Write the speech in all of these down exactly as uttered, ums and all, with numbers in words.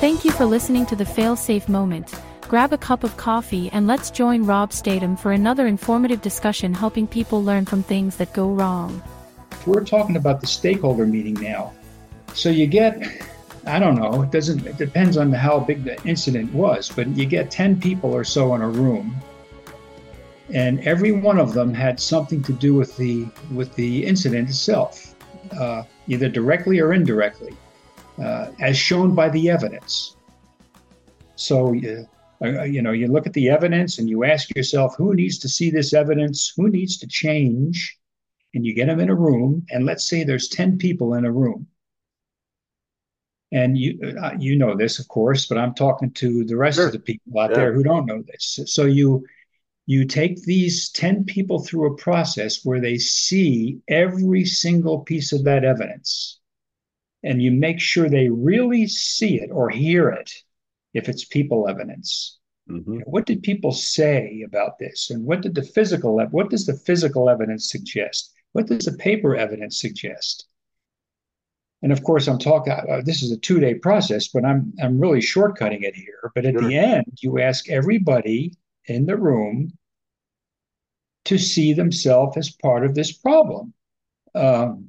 Thank you for listening to the Failsafe Moment. Grab a cup of coffee and let's join Rob Statham for another informative discussion helping people learn from things that go wrong. We're talking about the stakeholder meeting now. So you get, I don't know, it doesn't, it depends on how big the incident was, but you get ten people or so in a room, and every one of them had something to do with the with the incident itself, uh, either directly or indirectly, uh, as shown by the evidence. So, uh, you know, you look at the evidence and you ask yourself, who needs to see this evidence? Who needs to change? And you get them in a room, and let's say there's ten people in a room. And you uh, you know this, of course, but I'm talking to the rest Sure. of the people out Yeah. there who don't know this. So you you take these ten people through a process where they see every single piece of that evidence, and you make sure they really see it or hear it if it's people evidence. Mm-hmm. What did people say about this? And what did the physical, what does the physical evidence suggest? What does the paper evidence suggest? And of course, I'm talking, uh, this is a two-day process, but I'm I'm really shortcutting it here. But at Sure. the end, you ask everybody in the room to see themselves as part of this problem. Um,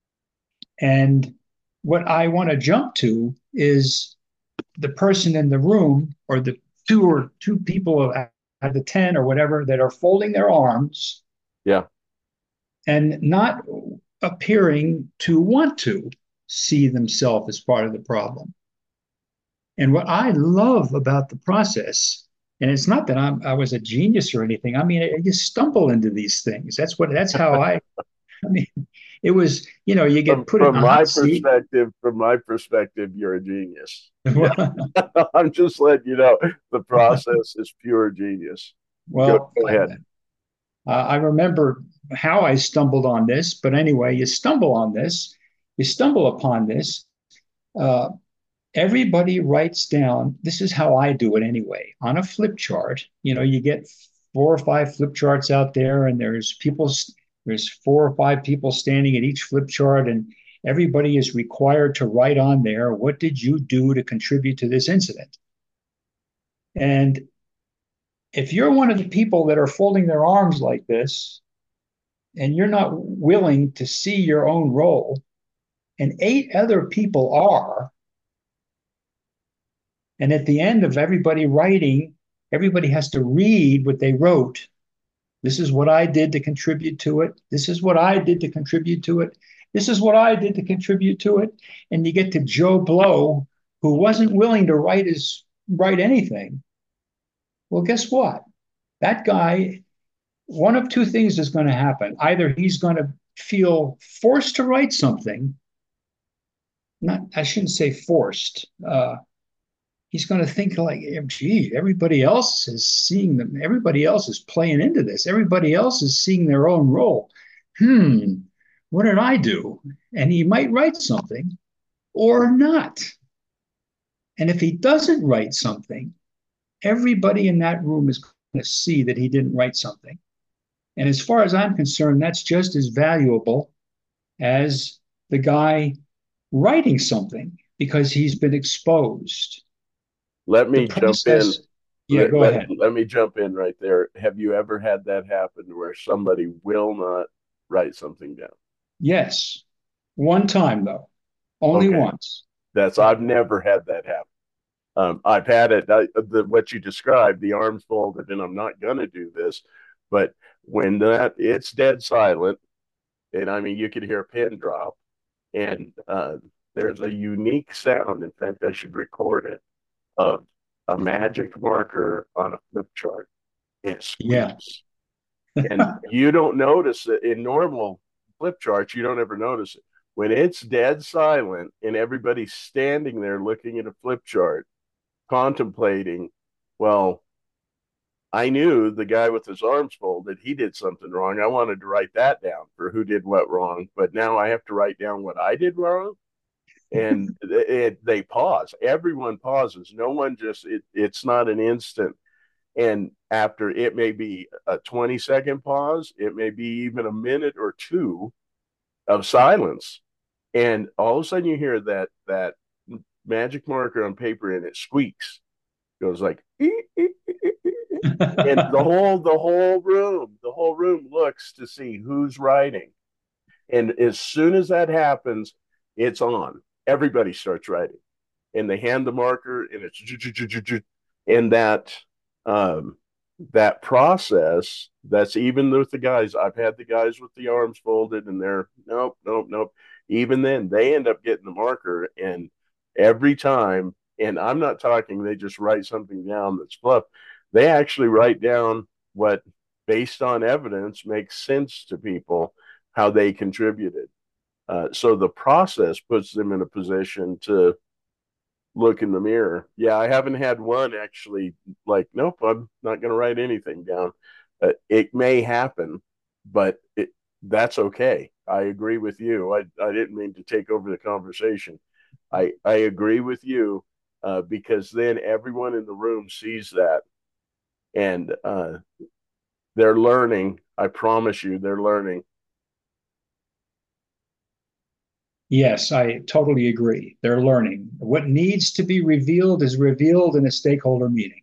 and what I want to jump to is the person in the room, or the two or two people out of the ten or whatever that are folding their arms. Yeah. And not appearing to want to see themselves as part of the problem. And what I love about the process, and it's not that I'm, I was a genius or anything. I mean, you stumble into these things. That's what. That's how I. I mean, it was. You know, you get From, put in from a my hot seat. perspective, from my perspective, you're a genius. Yeah. I'm just letting you know the process is pure genius. Well, go, go ahead. Uh, I remember how I stumbled on this, but anyway, you stumble on this, you stumble upon this. Uh, everybody writes down, this is how I do it anyway, on a flip chart. You know, you get four or five flip charts out there, and there's people, there's four or five people standing at each flip chart, and everybody is required to write on there, what did you do to contribute to this incident? And if you're one of the people that are folding their arms like this, and you're not willing to see your own role, and eight other people are, and at the end of everybody writing, everybody has to read what they wrote. This is what I did to contribute to it. This is what I did to contribute to it. This is what I did to contribute to it. And you get to Joe Blow, who wasn't willing to write his write anything. Well, guess what? That guy, one of two things is going to happen. Either he's going to feel forced to write something. Not, I shouldn't say forced. Uh, he's going to think like, gee, everybody else is seeing them. Everybody else is playing into this. Everybody else is seeing their own role. Hmm, what did I do? And he might write something or not. And if he doesn't write something, everybody in that room is going to see that he didn't write something. And as far as I'm concerned, that's just as valuable as the guy writing something, because he's been exposed. Let me jump in. Yeah, let, go let, ahead. Let me jump in right there. Have you ever had that happen where somebody will not write something down? Yes. One time, though. Only okay. once. That's I've never had that happen. Um, I've had it, I, the, what you described, the arms folded, and I'm not going to do this. But when that it's dead silent, and I mean, you could hear a pin drop, and uh, there's a unique sound. In fact, I should record it, of a magic marker on a flip chart. It squeaks. Yeah. And you don't notice it in normal flip charts. You don't ever notice it. When it's dead silent and everybody's standing there looking at a flip chart, contemplating, well, I knew the guy with his arms folded, he did something wrong. I wanted to write that down for who did what wrong, but now I have to write down what I did wrong. And it, it, they pause. Everyone pauses. No one just, it, it's not an instant. And after, it may be a twenty second pause, it may be even a minute or two of silence. And all of a sudden you hear that, that magic marker on paper and it squeaks, goes like, ee, ee, ee, ee, and the whole the whole room, the whole room looks to see who's writing. And as soon as that happens, it's on. Everybody starts writing, and they hand the marker, and it's and that um, that process. That's even with the guys. I've had the guys with the arms folded, and they're nope, nope, nope. Even then, they end up getting the marker, and every time. And I'm not talking. They just write something down that's fluff. They actually write down what, based on evidence, makes sense to people, how they contributed. Uh, so the process puts them in a position to look in the mirror. Yeah, I haven't had one actually like, nope, I'm not going to write anything down. Uh, it may happen, but it, that's okay. I agree with you. I, I didn't mean to take over the conversation. I, I agree with you uh, because then everyone in the room sees that, and uh, they're learning. I promise you, they're learning. Yes, I totally agree. They're learning. What needs to be revealed is revealed in a stakeholder meeting.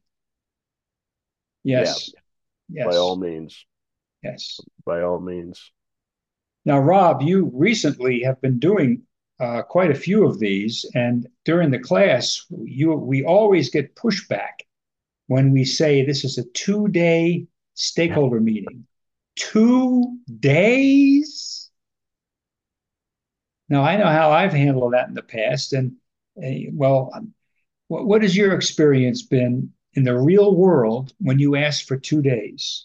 Yes. Yeah, by all Yes. means. Yes. By all means. Now, Rob, you recently have been doing uh, quite a few of these, and during the class, you we always get pushback when we say this is a two-day stakeholder meeting. Two days? Now, I know how I've handled that in the past, and uh, well, what, what has your experience been in the real world when you ask for two days?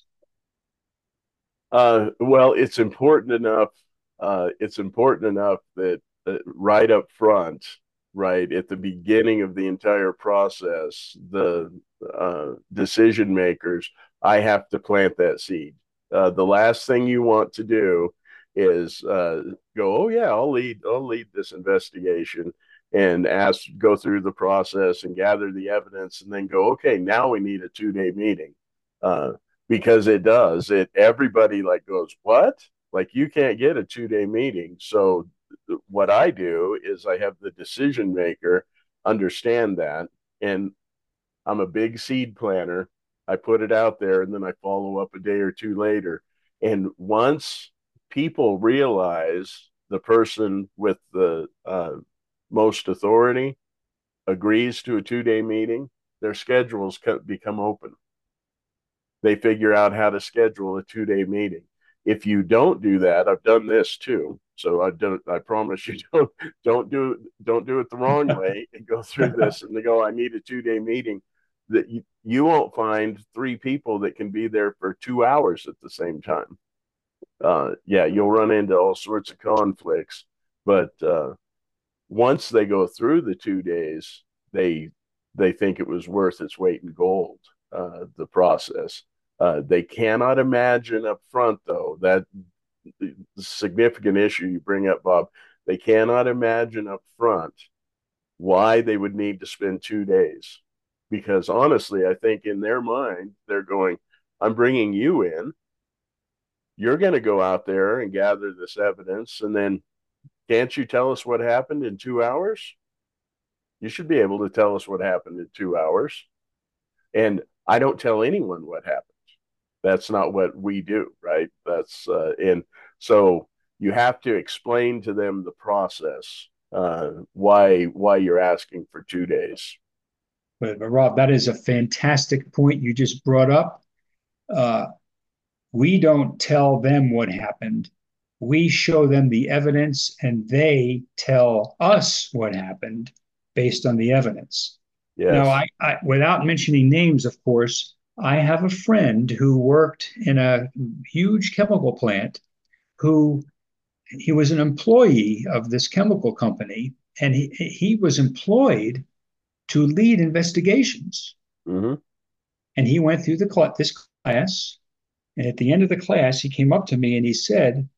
Uh, well, it's important enough. Uh, it's important enough that, that right up front, right at the beginning of the entire process, the uh, decision makers, I have to plant that seed. Uh, the last thing you want to do is uh, go, oh yeah, I'll lead, I'll lead this investigation, and ask, go through the process and gather the evidence, and then go, okay, now we need a two day meeting. Uh, because it does it, everybody like goes, what, like you can't get a two-day meeting. So what I do is I have the decision maker understand that, and I'm a big seed planner. I put it out there, and then I follow up a day or two later. And once people realize the person with the uh, most authority agrees to a two-day meeting, their schedules become open. They figure out how to schedule a two-day meeting. If you don't do that, I've done this too. So I don't. I promise you, don't don't do don't do it the wrong way and go through this and they go, I need a two-day meeting. That you you won't find three people that can be there for two hours at the same time. Uh, yeah, you'll run into all sorts of conflicts. But uh, once they go through the two days, they they think it was worth its weight in gold. Uh, the process. Uh, they cannot imagine up front, though, that the significant issue you bring up, Bob. They cannot imagine up front why they would need to spend two days. Because honestly, I think in their mind, they're going, I'm bringing you in. You're going to go out there and gather this evidence. And then can't you tell us what happened in two hours? You should be able to tell us what happened in two hours. And I don't tell anyone what happened. That's not what we do, right? That's uh, and so you have to explain to them the process, uh, why why you're asking for two days. But, but Rob, that is a fantastic point you just brought up. Uh, we don't tell them what happened. We show them the evidence, and they tell us what happened based on the evidence. Now, Yes. I, I without mentioning names, of course, I have a friend who worked in a huge chemical plant who he was an employee of this chemical company, and he, he was employed to lead investigations. Mm-hmm. And he went through the cl- this class, and at the end of the class, he came up to me and he said,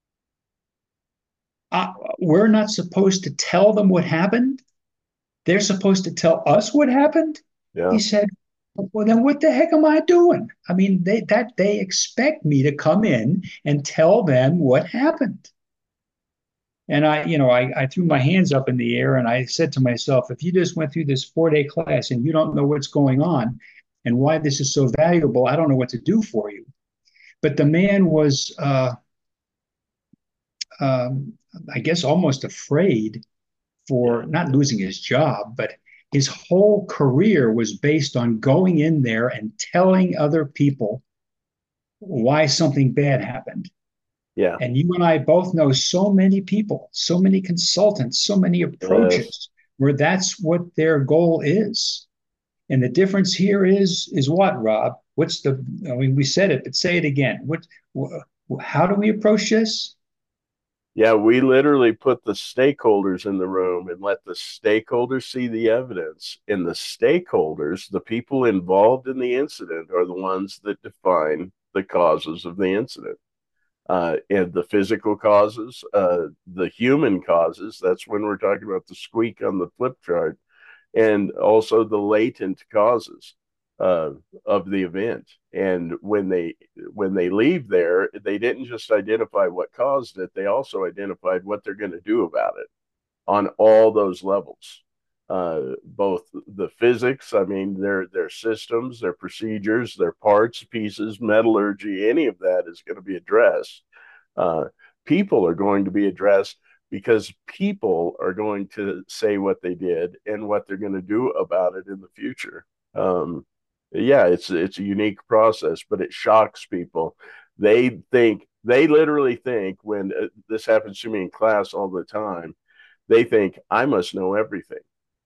uh, "We're not supposed to tell them what happened. They're supposed to tell us what happened." He Yeah. said, well, then what the heck am I doing? I mean, they that they expect me to come in and tell them what happened. And I, you know, I, I threw my hands up in the air and I said to myself, if you just went through this four day class and you don't know what's going on and why this is so valuable, I don't know what to do for you. But the man was, uh, um, I guess, almost afraid for not losing his job, but his whole career was based on going in there and telling other people why something bad happened. Yeah. And you and I both know so many people, so many consultants, so many approaches Yes. where that's what their goal is. And the difference here is is what, Rob? What's the? I mean, we said it, but say it again. What? How do we approach this? Yeah, we literally put the stakeholders in the room and let the stakeholders see the evidence. And the stakeholders, the people involved in the incident, are the ones that define the causes of the incident. Uh, and the physical causes, uh, the human causes, that's when we're talking about the squeak on the flip chart, and also the latent causes uh, of the event. And when they when they leave there, they didn't just identify what caused it; they also identified what they're going to do about it on all those levels. Uh, both the physics, I mean, their their systems, their procedures, their parts, pieces, metallurgy, any of that is going to be addressed. Uh, people are going to be addressed because people are going to say what they did and what they're going to do about it in the future. Um, yeah, it's it's a unique process, but it shocks people. They think they literally think when uh, this happens to me in class all the time. They think I must know everything.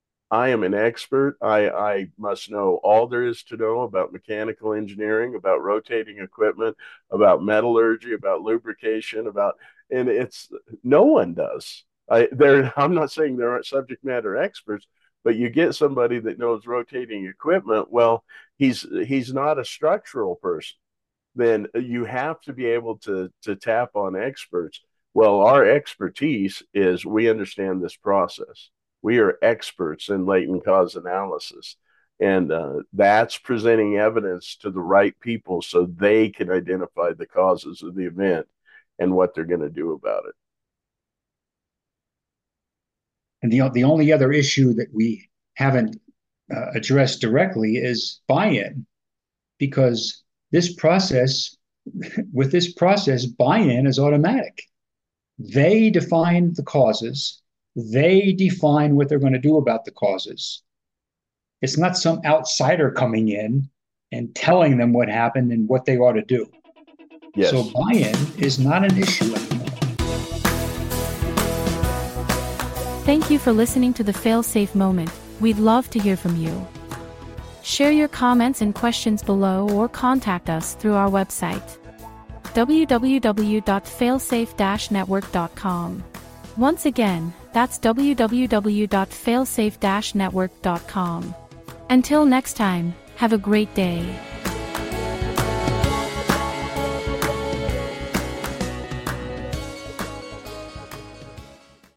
I am an expert. I, I must know all there is to know about mechanical engineering, about rotating equipment, about metallurgy, about lubrication, about, and it's no one does. I there. I'm not saying there aren't subject matter experts, but you get somebody that knows rotating equipment. Well, he's he's not a structural person. Then you have to be able to to tap on experts. Well, our expertise is we understand this process. We are experts in latent cause analysis. And uh, that's presenting evidence to the right people so they can identify the causes of the event and what they're going to do about it. And the the only other issue that we haven't uh, addressed directly is buy-in, because this process, with this process, buy-in is automatic. They define the causes. They define what they're going to do about the causes. It's not some outsider coming in and telling them what happened and what they ought to do. Yes. So buy-in is not an issue anymore. Thank you for listening to the Failsafe Moment. We'd love to hear from you. Share your comments and questions below or contact us through our website, w w w dot failsafe dash network dot com. Once again, that's w w w dot failsafe dash network dot com. Until next time, have a great day.